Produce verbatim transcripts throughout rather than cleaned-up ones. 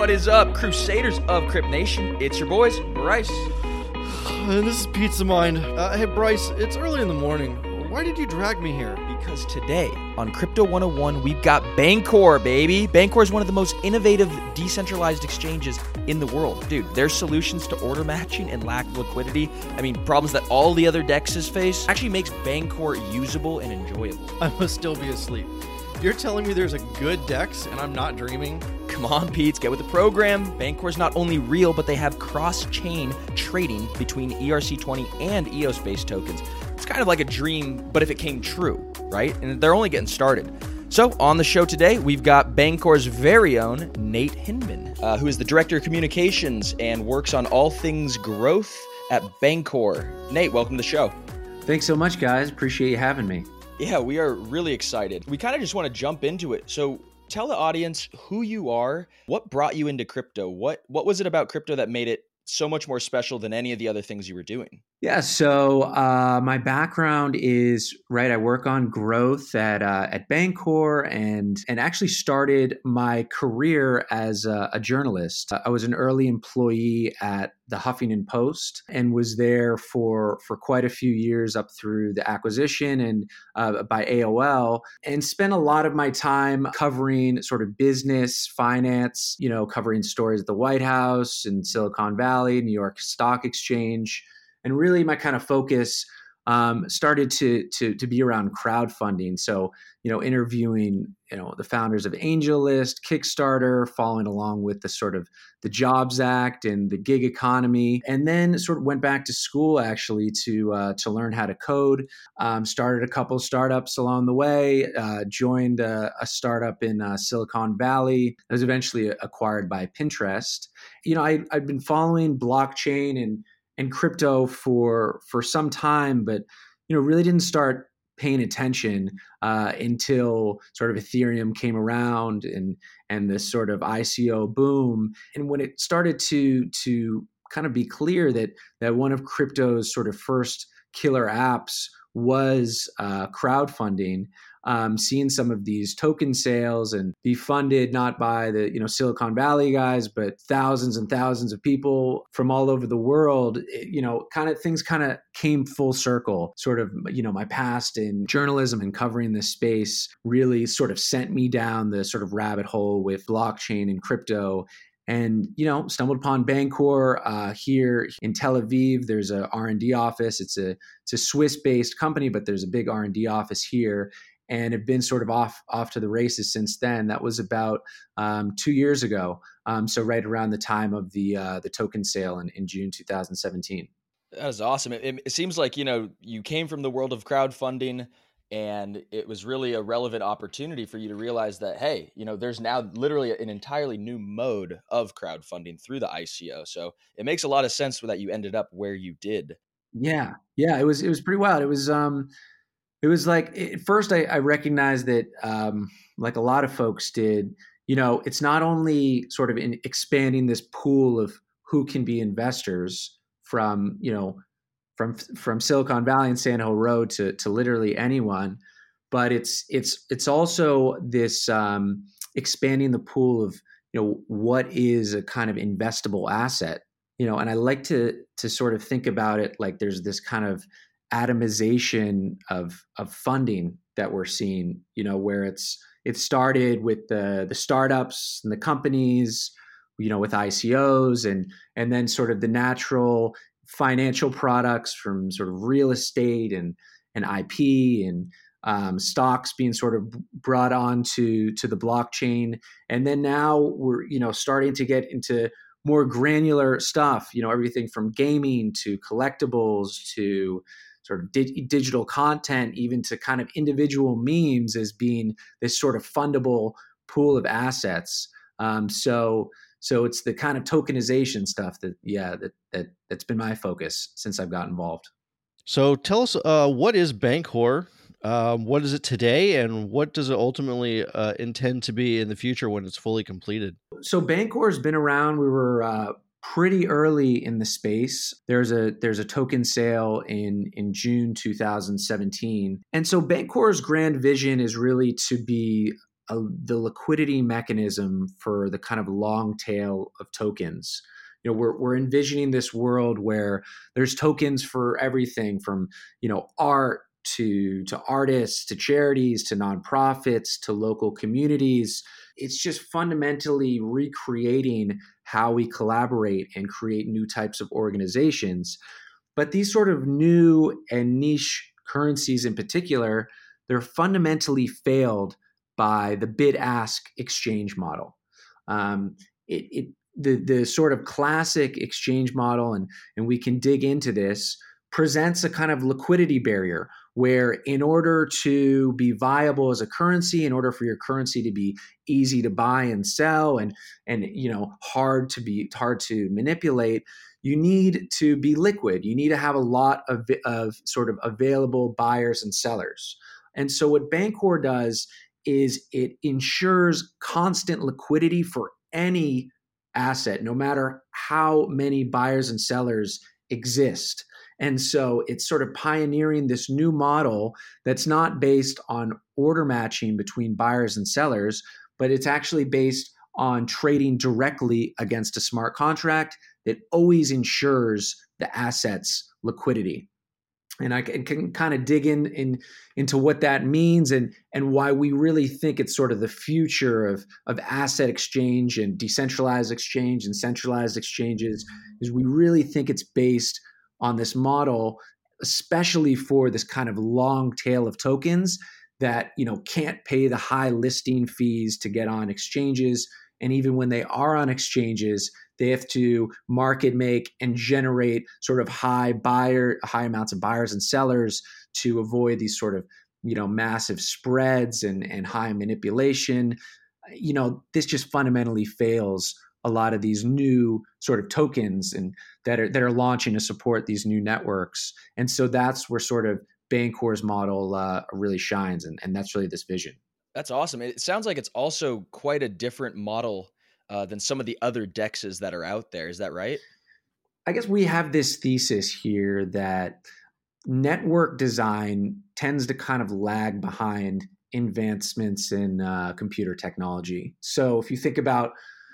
What is up, Crusaders of Crypt Nation? It's your boys, Bryce. And this is Pizza Mind. Uh, hey, Bryce, it's early in the morning. Why did you drag me here? Because today on Crypto one oh one, we've got Bancor, baby. Bancor is one of the most innovative decentralized exchanges in the world. Dude, their solutions to order matching and lack of liquidity, I mean, problems that all the other D E Xs face, actually makes Bancor usable and enjoyable. I must still be asleep. You're telling me there's a good D E X and I'm not dreaming? Come on, Pete, get with the program. Bancor is not only real, but they have cross-chain trading between E R C twenty and E O S-based tokens. It's kind of like a dream, but if it came true, right? And they're only getting started. So on the show today, we've got Bancor's very own Nate Hinman, uh, who is the Director of Communications and works on all things growth at Bancor. Nate, welcome to the show. Thanks so much, guys. Appreciate you having me. Yeah, we are really excited. We kind of just want to jump into it. So tell the audience who you are, what brought you into crypto, what what was it about crypto that made it so much more special than any of the other things you were doing? Yeah, so uh, my background is, right, I work on growth at uh, at Bancor and and actually started my career as a, a journalist. I was an early employee at the Huffington Post and was there for for quite a few years up through the acquisition and uh, by A O L, and spent a lot of my time covering sort of business, finance, you know, covering stories at the White House and Silicon Valley, New York Stock Exchange. And really my kind of focus um, started to, to, to be around crowdfunding. So, you know, interviewing, you know, the founders of AngelList, Kickstarter, following along with the sort of the Jobs Act and the gig economy, and then sort of went back to school actually to uh, to learn how to code. Um, started a couple startups along the way. Uh, joined a, a startup in uh, Silicon Valley. That was eventually acquired by Pinterest. You know, I, I'd been following blockchain and and crypto for for some time, but you know, really didn't start paying attention uh, until sort of Ethereum came around and and this sort of I C O boom. And when it started to to kind of be clear that that one of crypto's sort of first killer apps was uh, crowdfunding, um, seeing some of these token sales and be funded not by the you know Silicon Valley guys, but thousands and thousands of people from all over the world. It, you know, kind of things kind of came full circle. Sort of you know my past in journalism and covering this space really sort of sent me down the sort of rabbit hole with blockchain and crypto. And, you know, stumbled upon Bancor uh, here in Tel Aviv. There's a R and D office. It's a it's a Swiss-based company, but there's a big R and D office here, and have been sort of off off to the races since then. That was about um, two years ago. Um, so right around the time of the uh, the token sale in, in June two thousand seventeen. That was awesome. It, it seems like, you know, you came from the world of crowdfunding, and it was really a relevant opportunity for you to realize that, hey, you know, there's now literally an entirely new mode of crowdfunding through the I C O. So it makes a lot of sense that you ended up where you did. Yeah, yeah, it was it was pretty wild. It was um, it was like at first I, I recognized that um, like a lot of folks did. You know, it's not only sort of in expanding this pool of who can be investors from you know. from from Silicon Valley and Sand Hill Road to to literally anyone, but it's it's it's also this um, expanding the pool of you know what is a kind of investable asset, you know, and I like to to sort of think about it like there's this kind of atomization of of funding that we're seeing, you know, where it's it started with the the startups and the companies, you know, with I C Os and and then sort of the natural financial products from sort of real estate and and I P and um, stocks being sort of brought on to to the blockchain, and then now we're you know starting to get into more granular stuff. You know, everything from gaming to collectibles to sort of di- digital content, even to kind of individual memes as being this sort of fundable pool of assets. Um, so. So it's the kind of tokenization stuff that, yeah, that, that, that's been my focus since I've got involved. So tell us, uh, what is Bancor? Um, what is it today, and what does it ultimately uh, intend to be in the future when it's fully completed? So Bancor has been around. We were uh, pretty early in the space. There's a there's a token sale in in June two thousand seventeen, and so Bancor's grand vision is really to be a, the liquidity mechanism for the kind of long tail of tokens. You know, we're we're envisioning this world where there's tokens for everything from, you know, art to to artists, to charities, to nonprofits, to local communities. It's just fundamentally recreating how we collaborate and create new types of organizations. But these sort of new and niche currencies in particular, they're fundamentally failed by the bid-ask exchange model. Um, it, it the the sort of classic exchange model, and and we can dig into this, presents a kind of liquidity barrier where in order to be viable as a currency, in order for your currency to be easy to buy and sell and and you know hard to be hard to manipulate, you need to be liquid. You need to have a lot of, of sort of available buyers and sellers. And so what Bancor does is it ensures constant liquidity for any asset, no matter how many buyers and sellers exist. And so it's sort of pioneering this new model that's not based on order matching between buyers and sellers, but it's actually based on trading directly against a smart contract that always ensures the asset's liquidity. And I can, can kind of dig in, in into what that means and, and why we really think it's sort of the future of, of asset exchange and decentralized exchange and centralized exchanges, is we really think it's based on this model, especially for this kind of long tail of tokens that, you know, can't pay the high listing fees to get on exchanges. And even when they are on exchanges, they have to market make and generate sort of high buyer, high amounts of buyers and sellers to avoid these sort of, you know, massive spreads and, and high manipulation. You know, this just fundamentally fails a lot of these new sort of tokens and that are that are launching to support these new networks. And so that's where sort of Bancor's model uh, really shines, and, and that's really this vision. That's awesome. It sounds like it's also quite a different model uh, than some of the other D E Xs that are out there. Is that right? I guess we have this thesis here that network design tends to kind of lag behind advancements in uh, computer technology. So if you think about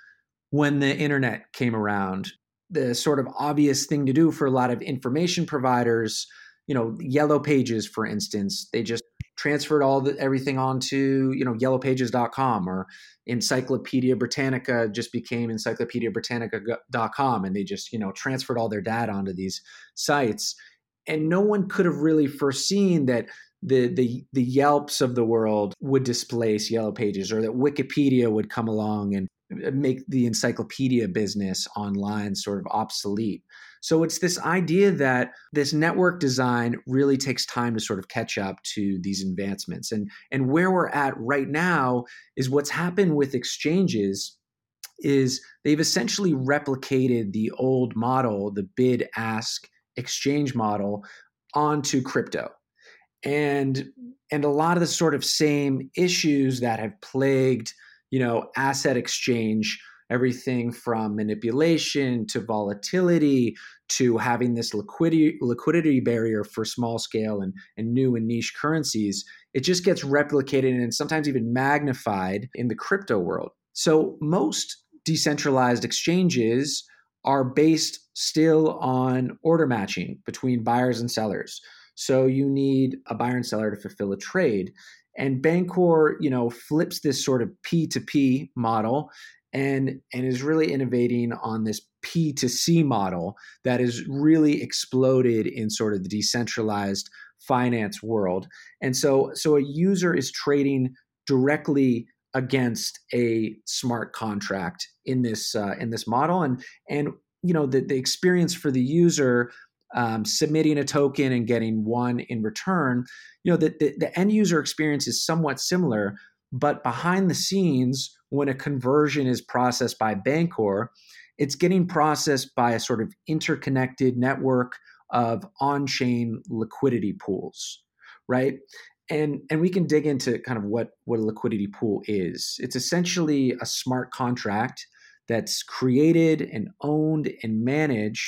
when the internet came around, the sort of obvious thing to do for a lot of information providers, you know, Yellow Pages, for instance, they just transferred all the everything onto, you know, yellow pages dot com, or Encyclopedia Britannica just became encyclopedia britannica dot com, and they just, you know, transferred all their data onto these sites. And no one could have really foreseen that the the the Yelps of the world would displace Yellow Pages, or that Wikipedia would come along and make the encyclopedia business online sort of obsolete. So it's this idea that this network design really takes time to sort of catch up to these advancements. And, and where we're at right now is what's happened with exchanges is they've essentially replicated the old model, the bid-ask exchange model, onto crypto. And, and a lot of the sort of same issues that have plagued, you know, asset exchange, everything from manipulation to volatility to having this liquidity liquidity barrier for small scale and, and new and niche currencies, it just gets replicated and sometimes even magnified in the crypto world. So most decentralized exchanges are based still on order matching between buyers and sellers. So you need a buyer and seller to fulfill a trade. And Bancor, you know, flips this sort of P to P model and, and is really innovating on this P to C model that has really exploded in sort of the decentralized finance world. And so, so a user is trading directly against a smart contract in this uh, in this model, and and you know the, the experience for the user um, submitting a token and getting one in return, you know the, the the end user experience is somewhat similar, but behind the scenes, when a conversion is processed by Bancor, it's getting processed by a sort of interconnected network of on-chain liquidity pools, right? And, and we can dig into kind of what, what a liquidity pool is. It's essentially a smart contract that's created and owned and managed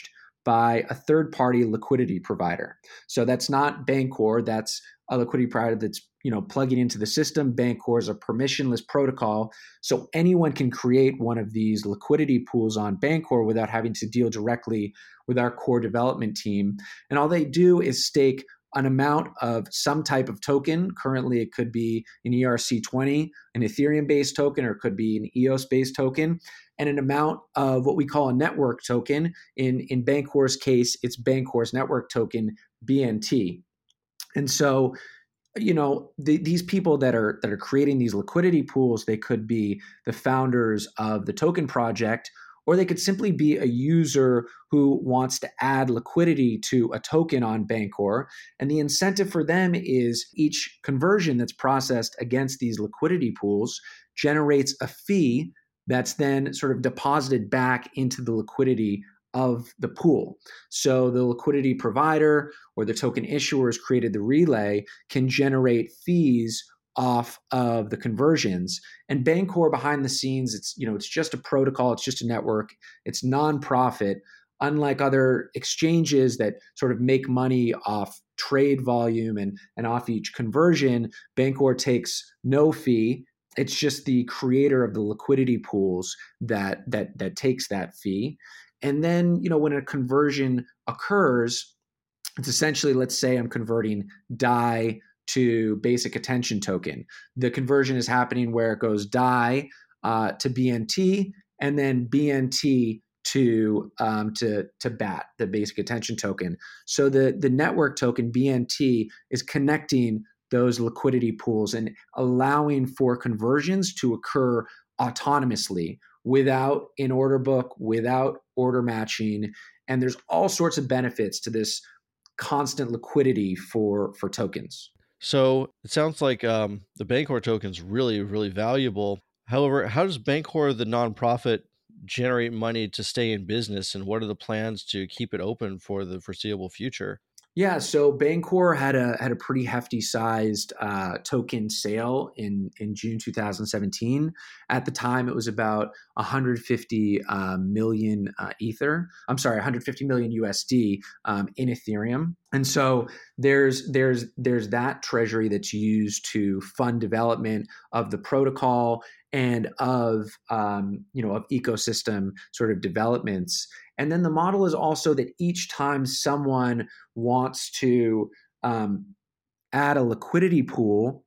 by a third-party liquidity provider. So that's not Bancor, that's a liquidity provider that's, you know, plugging into the system. Bancor is a permissionless protocol, so anyone can create one of these liquidity pools on Bancor without having to deal directly with our core development team. And all they do is stake an amount of some type of token. Currently, it could be an E R C twenty, an Ethereum-based token, or it could be an E O S-based token, and an amount of what we call a network token. In, in Bancor's case, it's Bancor's network token, B N T. And so, you know, the, these people that are that are creating these liquidity pools, they could be the founders of the token project, or they could simply be a user who wants to add liquidity to a token on Bancor. And the incentive for them is each conversion that's processed against these liquidity pools generates a fee that's then sort of deposited back into the liquidity of the pool. So the liquidity provider or the token issuer has created the relay can generate fees off of the conversions. And Bancor behind the scenes, it's, you know, it's just a protocol, it's just a network, it's nonprofit. Unlike other exchanges that sort of make money off trade volume and, and off each conversion, Bancor takes no fee. It's just the creator of the liquidity pools that that that takes that fee. And then, you know, when a conversion occurs, it's essentially, let's say I'm converting D A I to basic attention token. The conversion is happening where it goes D A I uh, to B N T, and then B N T to um, to to B A T, the basic attention token. So the the network token B N T is connecting those liquidity pools and allowing for conversions to occur autonomously without an order book, without order matching. And there's all sorts of benefits to this constant liquidity for for tokens. So it sounds like um, the Bancor token is really, really valuable. However, how does Bancor, the nonprofit, generate money to stay in business, and what are the plans to keep it open for the foreseeable future? Yeah, so Bancor had a had a pretty hefty sized uh, token sale in in June two thousand seventeen. At the time, it was about one hundred fifty uh, million uh, Ether. I'm sorry, one hundred fifty million U S D um, in Ethereum. And so there's there's there's that treasury that's used to fund development of the protocol and of um, you know of ecosystem sort of developments. And then the model is also that each time someone wants to um, add a liquidity pool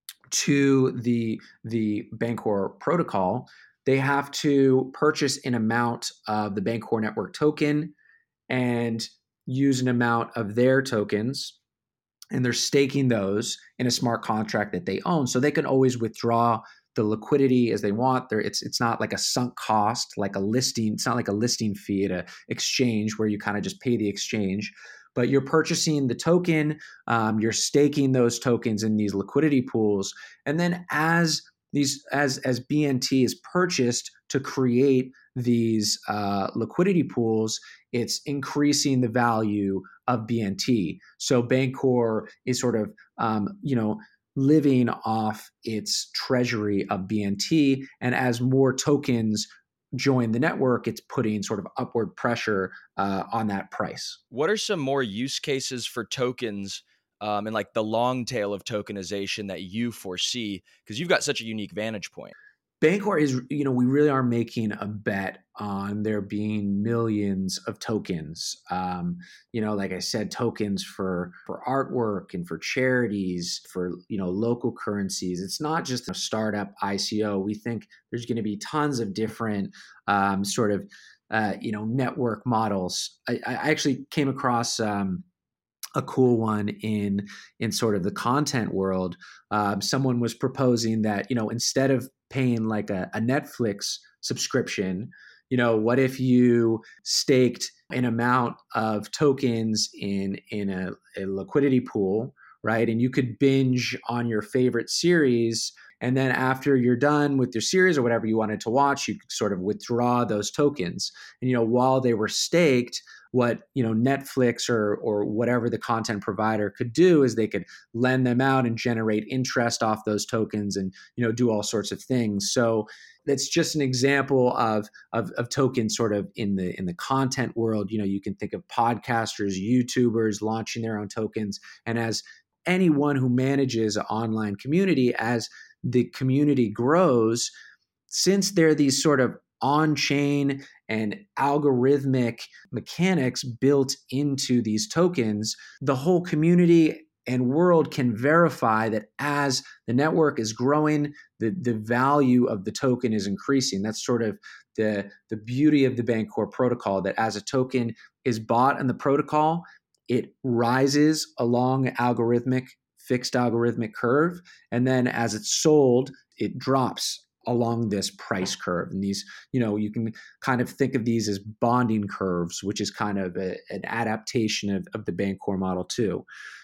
to the the Bancor protocol, they have to purchase an amount of the Bancor network token and use an amount of their tokens, and they're staking those in a smart contract that they own, so they can always withdraw the liquidity as they want. There, it's it's not like a sunk cost, like a listing. It's not like a listing fee at an exchange where you kind of just pay the exchange, but you're purchasing the token, um, you're staking those tokens in these liquidity pools, and then as these as as B N T is purchased to create these uh, liquidity pools, it's increasing the value of B N T. So Bancor is sort of um, you know. living off its treasury of B N T. And as more tokens join the network, it's putting sort of upward pressure uh, on that price. What are some more use cases for tokens um, and like the long tail of tokenization that you foresee? Because you've got such a unique vantage point. Bancor is, you know, we really are making a bet on there being millions of tokens. Um, you know, like I said, tokens for for artwork and for charities, for, you know, local currencies. It's not just a startup I C O. We think there's going to be tons of different um, sort of, uh, you know, network models. I, I actually came across um, a cool one in in sort of the content world. Um, someone was proposing that, you know, instead of paying like a, a Netflix subscription, you know, what if you staked an amount of tokens in in a, a liquidity pool, right? And you could binge on your favorite series. And then after you're done with your series or whatever you wanted to watch, you could sort of withdraw those tokens. And, you know, while they were staked, what, you know, Netflix or or whatever the content provider could do is they could lend them out and generate interest off those tokens and, you know, do all sorts of things. So that's just an example of, of of tokens sort of in the in the content world. You know, you can think of podcasters, YouTubers launching their own tokens. And as anyone who manages an online community, as the community grows, since there are these sort of on-chain and algorithmic mechanics built into these tokens, the whole community and world can verify that as the network is growing, the, the value of the token is increasing. That's sort of the, the beauty of the Bancor protocol, that as a token is bought in the protocol, it rises along an algorithmic, fixed algorithmic curve. And then as it's sold, it drops along this price curve. And these, you know, you can kind of think of these as bonding curves, which is kind of a, an adaptation of, of the Bancor model too.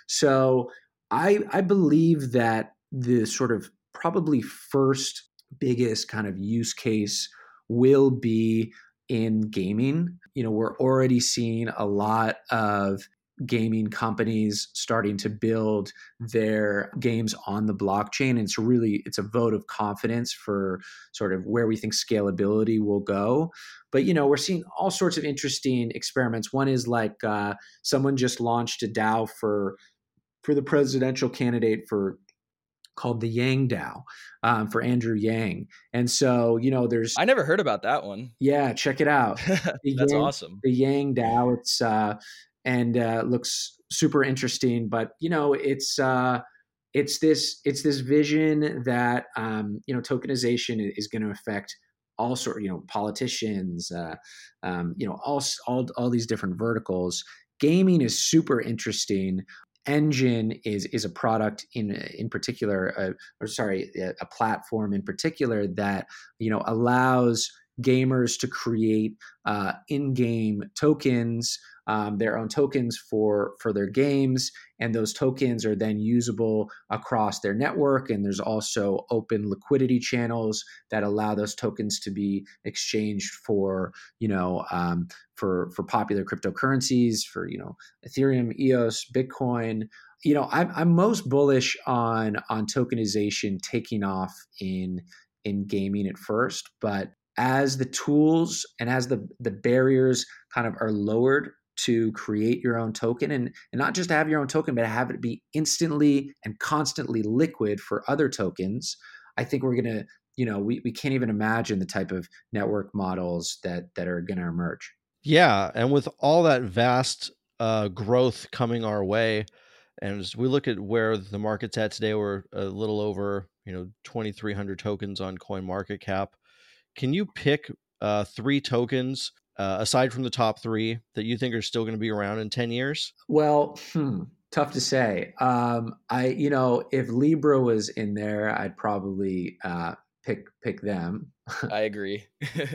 So I, I believe that the sort of probably first biggest kind of use case will be in gaming. You know, we're already seeing a lot of gaming companies starting to build their games on the blockchain. And it's really, it's a vote of confidence for sort of where we think scalability will go. But, you know, we're seeing all sorts of interesting experiments. One is like uh, someone just launched a DAO for, for the presidential candidate for called the Yang DAO um, for Andrew Yang. And so, you know, there's... I never heard about that one. Yeah, check it out. The That's Yang, awesome. The Yang DAO, it's... Uh, and uh, looks super interesting. But you know, it's uh, it's this it's this vision that um, you know tokenization is going to affect all sort you know politicians, uh, um, you know all all all these different verticals. Gaming is super interesting. Engine is is a product in in particular, uh, or sorry, a, a platform in particular that you know allows gamers to create uh, in-game tokens, um, their own tokens for for their games, and those tokens are then usable across their network. And there's also open liquidity channels that allow those tokens to be exchanged for you know um, for for popular cryptocurrencies, for you know Ethereum, E O S, Bitcoin. You know, I'm I'm most bullish on on tokenization taking off in in gaming at first, but as the tools and as the, the barriers kind of are lowered to create your own token and, and not just to have your own token, but have it be instantly and constantly liquid for other tokens, I think we're going to, you know, we, we can't even imagine the type of network models that, that are going to emerge. Yeah. And with all that vast uh, growth coming our way, and as we look at where the market's at today, we're a little over, you know, twenty-three hundred tokens on CoinMarketCap. Can you pick uh, three tokens uh, aside from the top three that you think are still going to be around in ten years? Well, hmm, tough to say. Um, I, you know, if Libra was in there, I'd probably uh, pick pick them. I agree.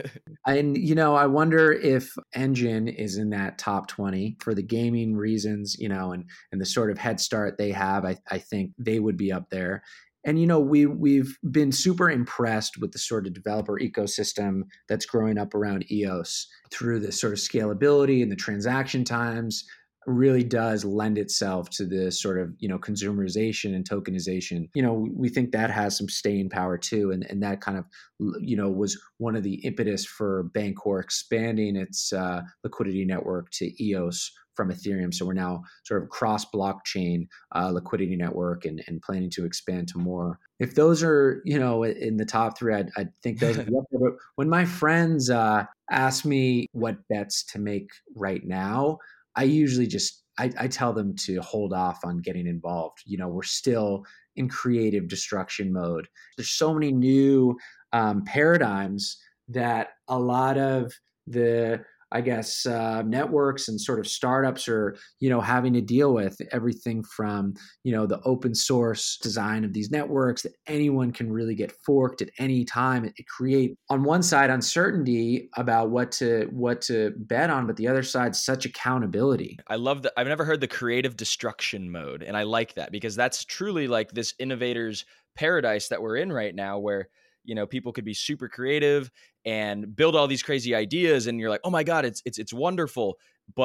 And, you know, I wonder if Engine is in that top twenty for the gaming reasons, you know, and, and the sort of head start they have. I, I think they would be up there. And, you know, we, we've been super impressed with the sort of developer ecosystem that's growing up around E O S through the sort of scalability and the transaction times really does lend itself to the sort of, you know, consumerization and tokenization. You know, we think that has some staying power too. And, and that kind of, you know, was one of the impetus for Bancor expanding its uh, liquidity network to E O S from Ethereum. So we're now sort of cross-blockchain uh, liquidity network and, and planning to expand to more. If those are, you know, in the top three, I'd, I'd think those are up there. But when my friends uh, ask me what bets to make right now, I usually just, I, I tell them to hold off on getting involved. You know, we're still in creative destruction mode. There's so many new um, paradigms that a lot of the, I guess, uh, networks and sort of startups are, you know, having to deal with. Everything from, you know, the open source design of these networks that anyone can really get forked at any time. It, it creates, on one side, uncertainty about what to what to bet on, but the other side, such accountability. I love that. I've never heard the creative destruction mode, and I like that because that's truly like this innovator's paradise that we're in right now, where you know people could be super creative and build all these crazy ideas, and you're like, oh my god, it's it's it's wonderful. But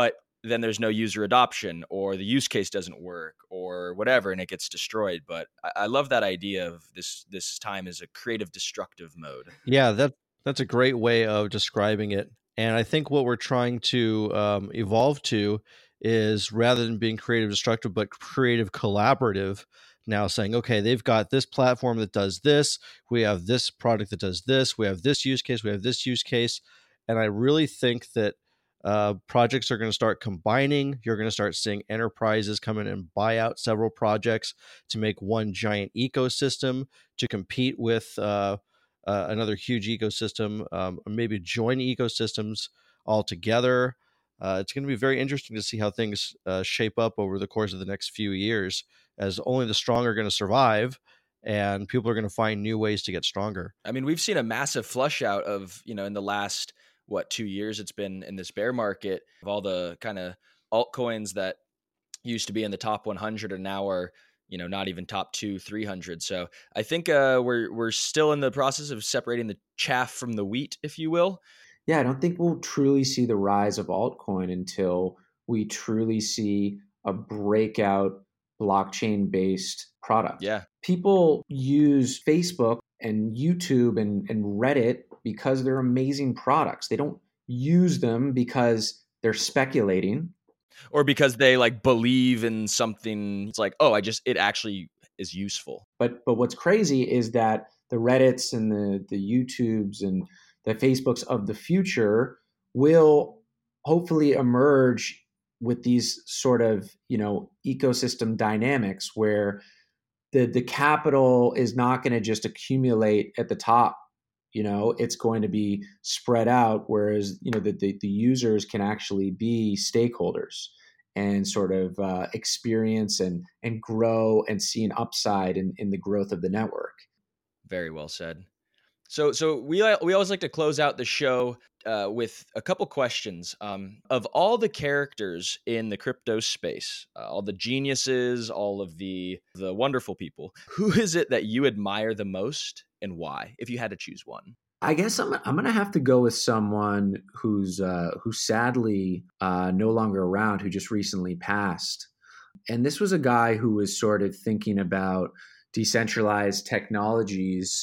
then there's no user adoption, or the use case doesn't work, or whatever, and it gets destroyed. But I, I love that idea of this this time as a creative destructive mode. Yeah, that that's a great way of describing it. And I think what we're trying to um, evolve to is, rather than being creative destructive, but creative collaborative. Now saying, okay, they've got this platform that does this. We have this product that does this. We have this use case. We have this use case. And I really think that uh, projects are going to start combining. You're going to start seeing enterprises come in and buy out several projects to make one giant ecosystem to compete with uh, uh, another huge ecosystem, um, or maybe join ecosystems all together. Uh, it's going to be very interesting to see how things uh, shape up over the course of the next few years, as only the strong are going to survive and people are going to find new ways to get stronger. I mean, we've seen a massive flush out of, you know, in the last, what, two years it's been in this bear market, of all the kind of altcoins that used to be in the top one hundred and now are, you know, not even top two, three hundred. So I think uh, we're we're still in the process of separating the chaff from the wheat, if you will. Yeah, I don't think we'll truly see the rise of altcoin until we truly see a breakout blockchain-based product. Yeah. People use Facebook and YouTube and, and Reddit because they're amazing products. They don't use them because they're speculating. Or because they like believe in something. It's like, oh, I just, it actually is useful. But but what's crazy is that the Reddits and the, the YouTubes and the Facebooks of the future will hopefully emerge with these sort of, you know, ecosystem dynamics where the the capital is not going to just accumulate at the top. You know, it's going to be spread out, whereas, you know, the, the, the users can actually be stakeholders and sort of uh, experience and and grow and see an upside in, in the growth of the network. Very well said. So, so we we always like to close out the show uh, with a couple questions. Um, of all the characters in the crypto space, uh, all the geniuses, all of the the wonderful people, who is it that you admire the most, and why? If you had to choose one, I guess I'm I'm gonna have to go with someone who's uh, who's sadly uh, no longer around, who just recently passed. And this was a guy who was sort of thinking about decentralized technologies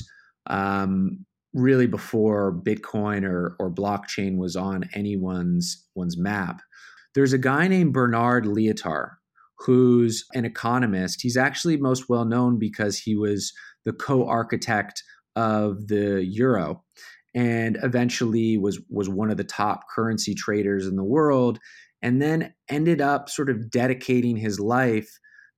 um, really before Bitcoin or, or blockchain was on anyone's one's map. There's a guy named Bernard Lietaer, who's an economist. He's actually most well known because he was the co-architect of the euro and eventually was, was one of the top currency traders in the world, and then ended up sort of dedicating his life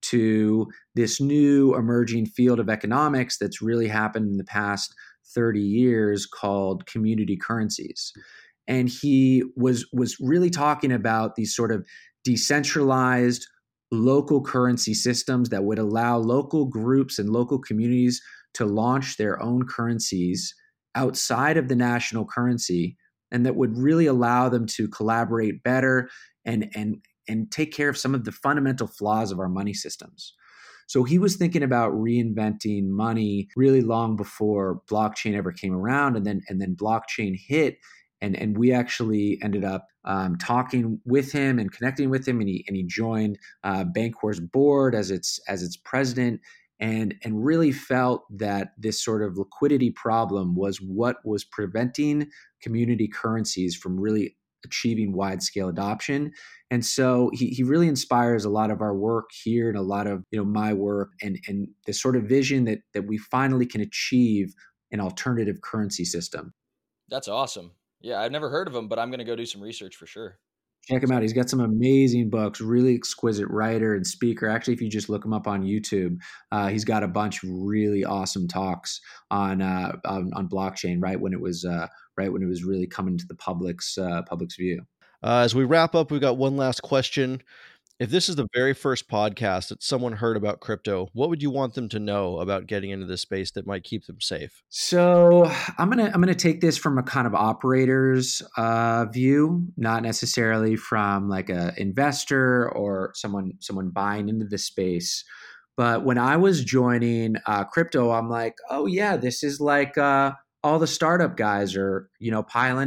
to this new emerging field of economics that's really happened in the past thirty years called community currencies. And he was, was really talking about these sort of decentralized local currency systems that would allow local groups and local communities to launch their own currencies outside of the national currency, and that would really allow them to collaborate better and, and, and take care of some of the fundamental flaws of our money systems. So he was thinking about reinventing money really long before blockchain ever came around, and then and then blockchain hit, and and we actually ended up um, talking with him and connecting with him, and he and he joined uh, Bancor's board as its as its president, and and really felt that this sort of liquidity problem was what was preventing community currencies from really achieving wide-scale adoption. And so he, he really inspires a lot of our work here and a lot of, you know, my work, and, and the sort of vision that that we finally can achieve an alternative currency system. that's awesome. Yeah, I've never heard of him, but I'm going to go do some research for sure. Check him out. He's got some amazing books, really exquisite writer and speaker. Actually, if you just look him up on YouTube, uh, he's got a bunch of really awesome talks on uh, on, on blockchain right when it was uh, right when it was really coming to the public's uh, public's view. Uh, as we wrap up, we've got one last question. If this is the very first podcast that someone heard about crypto, what would you want them to know about getting into this space that might keep them safe? So I'm gonna I'm gonna take this from a kind of operator's uh, view, not necessarily from like a investor or someone someone buying into the space. But when I was joining uh, crypto, I'm like, oh yeah, this is like uh, all the startup guys are, you know, piling in,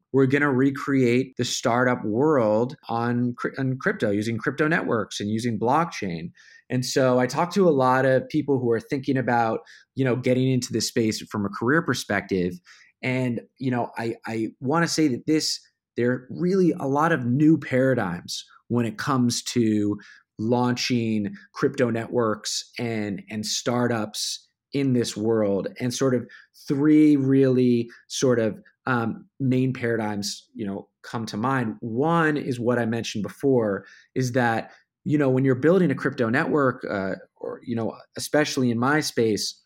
we're going to recreate the startup world on, on crypto, using crypto networks and using blockchain. And so I talked to a lot of people who are thinking about, you know, getting into this space from a career perspective. And, you know, I, I want to say that this, there are really a lot of new paradigms when it comes to launching crypto networks and, and startups in this world, and sort of three really sort of um, main paradigms, you know, come to mind. One is what I mentioned before, is that, you know, when you're building a crypto network, uh, or, you know, especially in my space,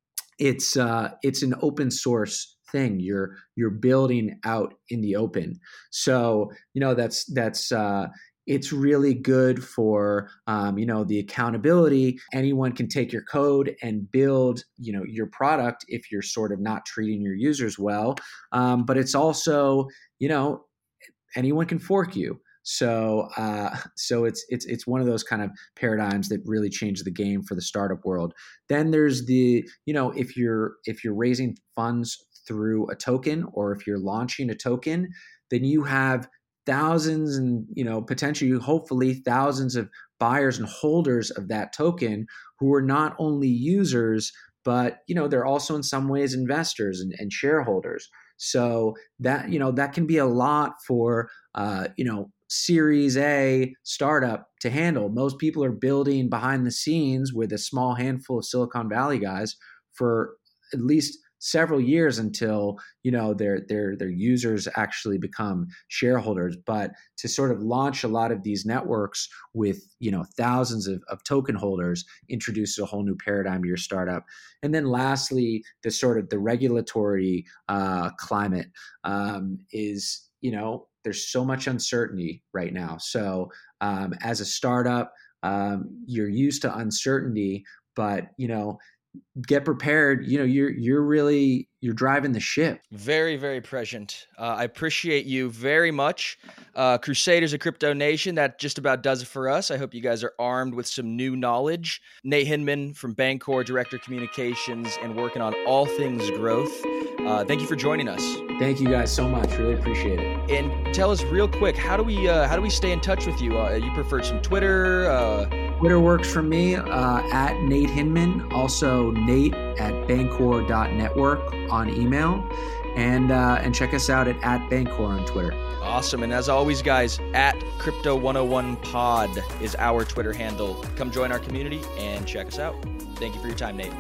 it's uh, it's an open source thing. You're you're building out in the open. So, you know, that's that's uh, it's really good for, um, you know, the accountability. Anyone can take your code and build, you know, your product if you're sort of not treating your users well. Um, but it's also, you know, anyone can fork you. So, uh, so it's it's it's one of those kind of paradigms that really change the game for the startup world. Then there's the, you know, if you're if you're raising funds through a token, or if you're launching a token, then you have thousands and, you know, potentially, hopefully thousands of buyers and holders of that token who are not only users, but, you know, they're also in some ways investors and, and shareholders. So that, you know, that can be a lot for, uh, you know, Series A startup to handle. Most people are building behind the scenes with a small handful of Silicon Valley guys for at least several years until, you know, their their their users actually become shareholders. But to sort of launch a lot of these networks with, you know, thousands of, of token holders introduces a whole new paradigm to your startup. And then lastly, the sort of the regulatory uh, climate um, is, you know, there's so much uncertainty right now. So um, as a startup, um, you're used to uncertainty, but, you know, get prepared. You know, you're you're really you're driving the ship. Very, very prescient. Uh, I appreciate you very much. Uh, Crusaders of Crypto Nation, that just about does it for us. I hope you guys are armed with some new knowledge. Nate Hinman from Bancor, Director of Communications, and working on all things growth. Uh, thank you for joining us. Thank you guys so much. Really appreciate it. And tell us real quick, how do we uh, how do we stay in touch with you? Uh, you prefer some Twitter? Uh... Twitter works for me, uh, at Nate Hinman. Also Nate at Bancor dot network on email. And uh, and check us out at, at Bancor on Twitter. Awesome. And as always, guys, at Crypto one oh one Pod is our Twitter handle. Come join our community and check us out. Thank you for your time, Nate.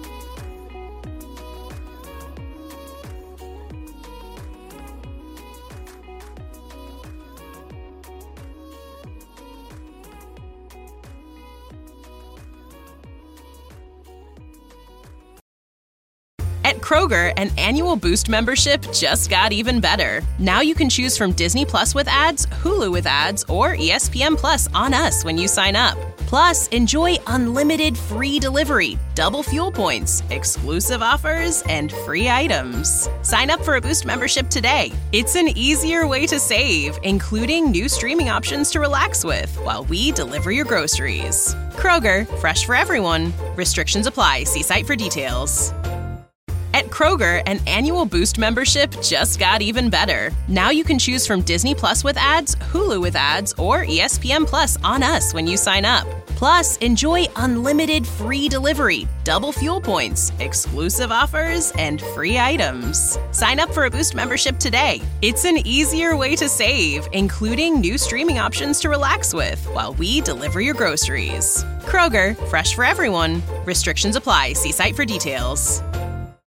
At Kroger, an annual Boost membership just got even better. Now you can choose from Disney Plus with ads, Hulu with ads, or E S P N Plus on us when you sign up. Plus, enjoy unlimited free delivery, double fuel points, exclusive offers, and free items. Sign up for a Boost membership today. It's an easier way to save, including new streaming options to relax with while we deliver your groceries. Kroger, fresh for everyone. Restrictions apply. See site for details. At Kroger, an annual Boost membership just got even better. Now you can choose from Disney Plus with ads, Hulu with ads, or E S P N Plus on us when you sign up. Plus, enjoy unlimited free delivery, double fuel points, exclusive offers, and free items. Sign up for a Boost membership today. It's an easier way to save, including new streaming options to relax with while we deliver your groceries. Kroger, fresh for everyone. Restrictions apply. See site for details.